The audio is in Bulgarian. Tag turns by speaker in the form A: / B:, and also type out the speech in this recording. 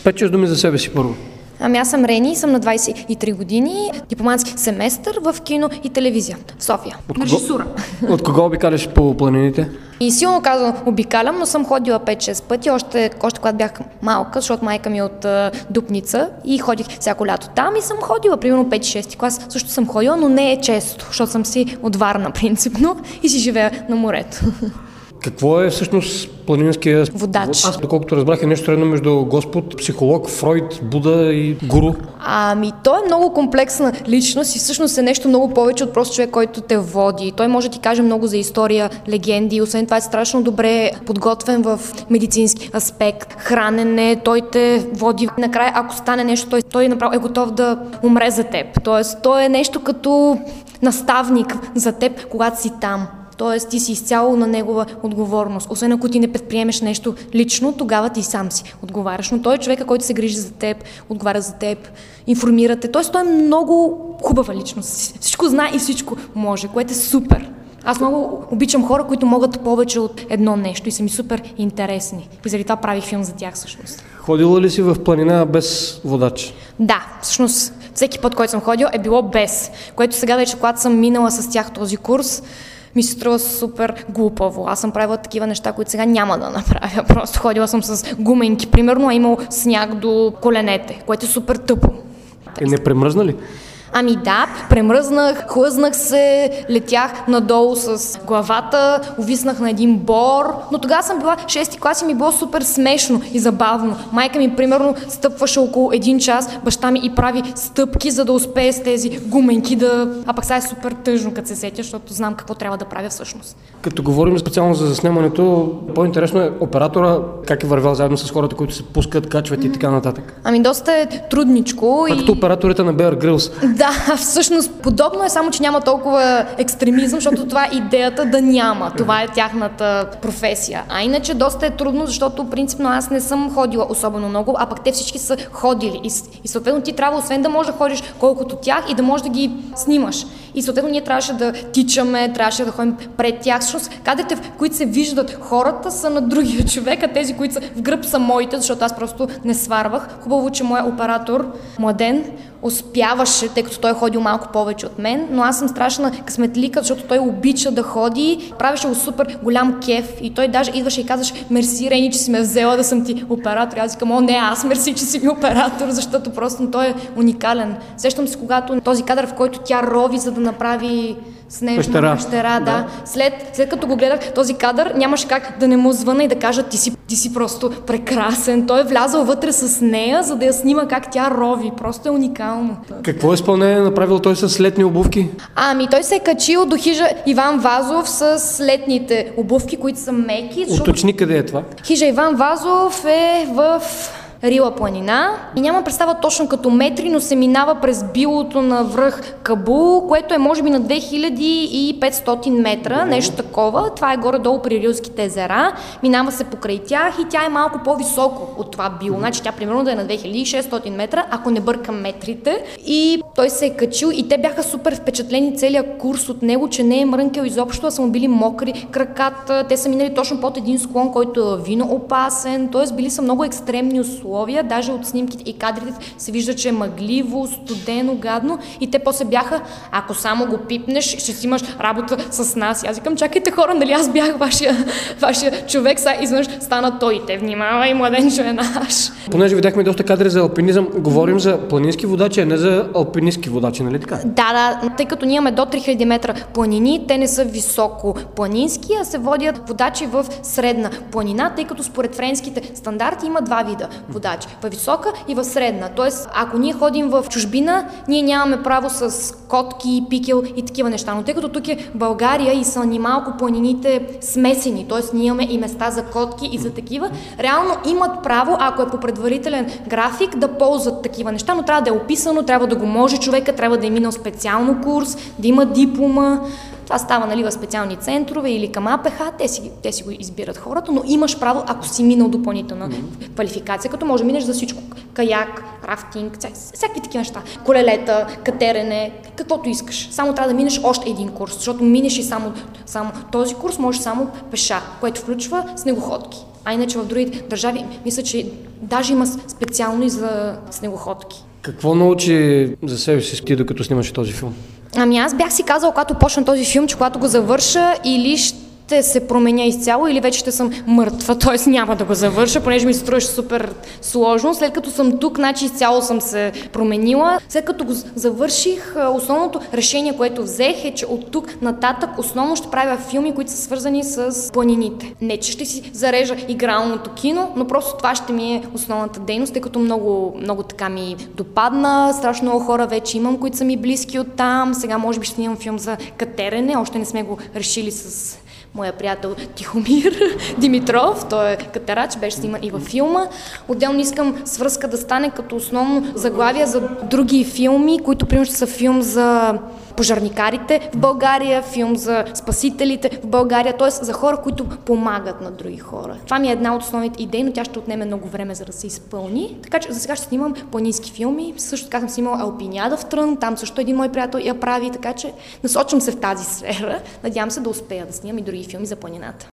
A: 5-6 думи за себе си първо.
B: Ами аз съм Рени, съм на 23 години, дипломатски семестър в кино и телевизия в София. Режисура.
A: От кого обикаляш по планините?
B: И силно казвам обикалям, но съм ходила 5-6 пъти, още когато бях малка, защото майка ми е от Дупница и ходих всяко лято там и съм ходила, примерно 5-6 клас също съм ходила, но не е често, защото съм си от Варна принципно и си живея на морето.
A: Какво е всъщност планинския
B: водач?
A: Аз, доколкото разбрах, е нещо средно между Господ, психолог, Фройд, Буда и гуру.
B: Ами той е много комплексна личност и всъщност е нещо много повече от просто човек, който те води. Той може да ти каже много за история, легенди, освен това е страшно добре подготвен в медицински аспект, хранене, той те води. Накрая, ако стане нещо, той направо е готов да умре за теб. Тоест, той е нещо като наставник за теб, когато си там. Тоест ти си изцяло на негова отговорност. Освен ако ти не предприемеш нещо лично, тогава ти сам си отговаряш. Но той е човека, който се грижи за теб, отговаря за теб, информира те. Тоест той е много хубава личност. Всичко знае и всичко може, което е супер. Аз много обичам хора, които могат повече от едно нещо и са ми супер интересни. И заради това правих филм за тях всъщност.
A: Ходила ли си в планина без водач?
B: Да, всъщност всеки път, който съм ходила, е било без. Което сега вече, когато съм минала с тях този курс, ми се струва супер глупаво. Аз съм правила такива неща, които сега няма да направя. Просто ходила съм с гуменки, примерно, а имал сняг до коленете, което е супер тъпо.
A: Не премръзна ли?
B: Ами да, премръзнах, хлъзнах се, летях надолу с главата, увиснах на един бор, но тогава съм била 6-ти клас и ми било супер смешно и забавно. Майка ми, примерно, стъпваше около 1 час, баща ми и прави стъпки, за да успее с тези гуменки да... А пък сега е супер тъжно, като се сетя, защото знам какво трябва да правя всъщност.
A: Като говорим специално за заснемането, по-интересно е оператора как е вървял заедно с хората, които се пускат, качват и така нататък.
B: Ами доста е трудничко.
A: Както операторите на Bear Grylls.
B: Да, всъщност подобно е, само че няма толкова екстремизъм, защото това е идеята да няма. Това е тяхната професия. А иначе доста е трудно, защото принципно аз не съм ходила особено много, а пък те всички са ходили. И съответно ти трябва, освен да можеш да ходиш колкото тях и да можеш да ги снимаш. И съответно ние трябваше да тичаме, трябваше да ходим пред тях. Всъщност кадрите, в които се виждат хората, са на другия човек, а тези, които са в гръб, са моите, защото аз просто не сварвах. Хубаво, че моят оператор, Младен, успяваше, тъй като той е ходил малко повече от мен, но аз съм страшна късметлика, защото той обича да ходи, правеше го супер голям кеф и той даже идваше и казваше: мерси, Рени, че си ме взела да съм ти оператор. Аз викам: о, не, аз мерси, че си ми оператор, защото просто той е уникален. Сещам се, когато този кадър, в който тя рови, за да направи снежна пещера, да. След като го гледах този кадър, нямаше как да не му звъна и да кажа: ти си просто прекрасен. Той е влязъл вътре с нея, за да я снима как тя рови. Просто е уникално.
A: Какво изпълнение е направил той с летни обувки?
B: Ами той се е качил до хижа Иван Вазов с летните обувки, които са меки.
A: Уточни къде е това?
B: Хижа Иван Вазов е в Рила планина и няма представа точно като метри, но се минава през билото на връх Кабул, което е може би на 2500 метра, нещо такова. Това е горе-долу при Рилските езера. Минава се покрай тях и тя е малко по-високо от това било. Значи тя примерно да е на 2600 метра, ако не бъркам метрите. И той се е качил и те бяха супер впечатлени целият курс от него, че не е мрънкал изобщо, а са му били мокри краката. Те са минали точно под един склон, който е вино опасен, т.е. били са много екстремни условия. Даже от снимките и кадрите се вижда, че е мъгливо, студено, гадно и те после бяха: ако само го пипнеш, ще си имаш работа с нас. И аз викам: чакайте хора, нали аз бях вашия човек, сега изведнъж стана той. Те внимавай, младенчо е наш.
A: Понеже видяхме доста кадри за алпинизъм, говорим за планински водачи, а не за алпинистки водачи, нали така?
B: Да, тъй като ние имаме до 3000 метра планини, те не са високо планински, а се водят водачи в средна планина, тъй като според френските стандарти има два вида водачи. В висока и в средна. Тоест, ако ние ходим в чужбина, ние нямаме право с котки, пикел и такива неща. Но тъй като тук е България и са ни малко планините смесени, т.е. ние имаме и места за котки и за такива, реално имат право, ако е по предварителен график, да ползват такива неща, но трябва да е описано, трябва да го може човека, трябва да е минал специално курс, да има диплома. Това става, нали, в специални центрове или към АПХ, те си го избират хората, но имаш право, ако си минал допълнителна квалификация, като може да минеш за всичко. Каяк, рафтинг, всякакви такива неща. Колелета, катерене, каквото искаш. Само трябва да минеш още един курс, защото минеш и само този курс, може само пеша, което включва снегоходки. А иначе в другите държави, мисля, че даже има специално и за снегоходки.
A: Какво научи за себе си ти, докато снимаш този филм?
B: Ами аз бях си казала, когато почна този филм, че когато го завърша или ще се променя изцяло, или вече ще съм мъртва, т.е. няма да го завърша, понеже ми се струваше супер сложно. След като съм тук, значи изцяло съм се променила. След като го завърших, основното решение, което взех, е, че от тук нататък основно ще правя филми, които са свързани с планините. Не, че ще си зарежа игралното кино, но просто това ще ми е основната дейност, тъй като много, много така ми допадна. Страшно много хора вече имам, които са ми близки оттам. Сега може би ще снимам филм за катерене, още не сме го решили с моя приятел Тихомир Димитров, той е катерач, беше сниман и във филма. Отделно искам свръзка да стане като основно заглавия за други филми, които примерно ще са филм за пожарникарите в България, филм за спасителите в България, т.е. за хора, които помагат на други хора. Това ми е една от основните идеи, но тя ще отнеме много време, за да се изпълни. Така че за сега ще снимам планински филми. Също така съм снимала Алпиняда в Трън, там също един мой приятел я прави, така че насочвам се в тази сфера. Надявам се да успея да снимам и други филми за планината.